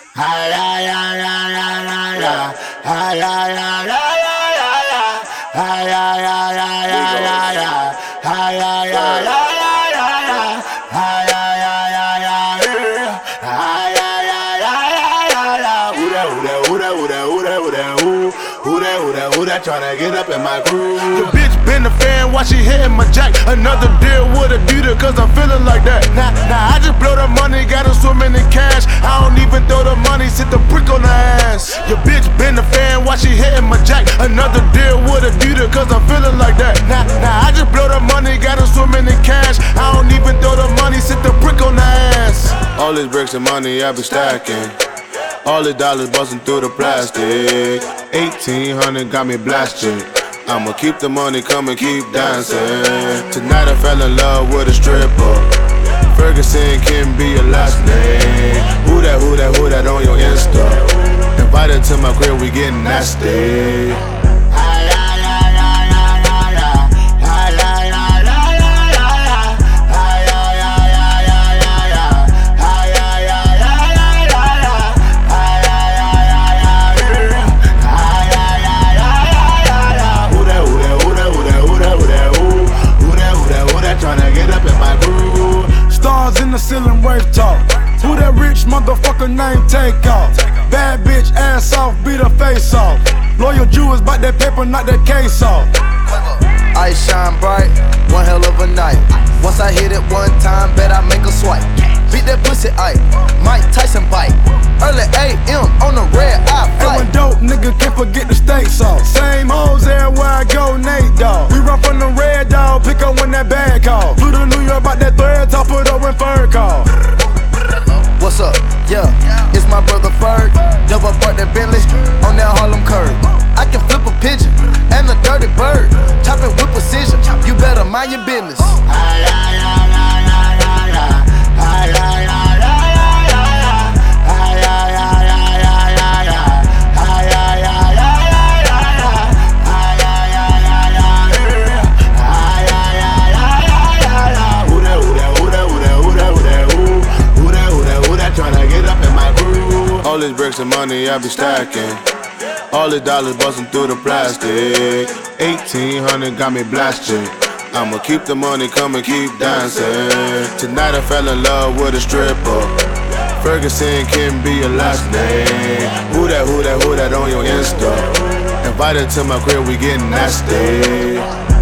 Hi, ya, ya, ya, ya, ya, ya. Hi, ya, ya, ya, ya, ya, ya. Hi, ya, ya, ya, ya, ya, ya. Hi, ya, ya, ya, ya, ya, ya. Hi, ya, ya, ya, ya, ya. Hi, ya, ya, ya, ya, ya, ya. Who that, who that, who that, who that, who that, who that, who? Who that, who that, who that tryna get up in my groove? Your bitch been a fan while she hitting my jack. Another deal with Adidas cause I'm feeling like that. Nah, I just blow the money, got her swimming in cash. I don't even throw the money, sit the brick on her ass. Your bitch been a fan while she hitting my jack. Another deal with Adidas cause I'm feeling like that. Nah, I just blow the money, got her swimming in cash. I don't even throw the money, sit the brick on her ass. All these bricks and money I be stacking. All the dollars busting through the plastic. 1800 got me blasted. I'ma keep the money coming, keep dancing. Tonight I fell in love with a stripper. Ferguson can be your last name. Who that, who that, who that on your Insta? Invited to my crib, we getting nasty. Stars in the ceiling, wave talk. Who that rich motherfucker name take off? Bad bitch, ass off, beat her face off. Loyal Jew is bout that paper, not that case off. Ice shine bright, one hell of a night. Once I hit it one time, bet I make a swipe. Beat that pussy Ike, Mike Tyson bite. Early AM on the red eye And flight. when dope nigga can't forget the steak sauce. Same hoes everywhere I go, Nate dog. We run from the red dog, pick up when that bag call. Flew to New York, bout that thread, top it up when fur call. What's up? Yeah, it's my brother Ferg. Double park that Bentley on that Harlem curb. I can flip a pigeon and a dirty bird. Chop it with precision. You better mind your business. All these bricks and money I be stacking. All the dollars busting through the plastic. 1800 got me blasted. I'ma keep the money coming, keep dancing. Tonight I fell in love with a stripper. Ferguson can be your last name. Who that, who that, who that on your Insta? Invited to my crib, we getting nasty.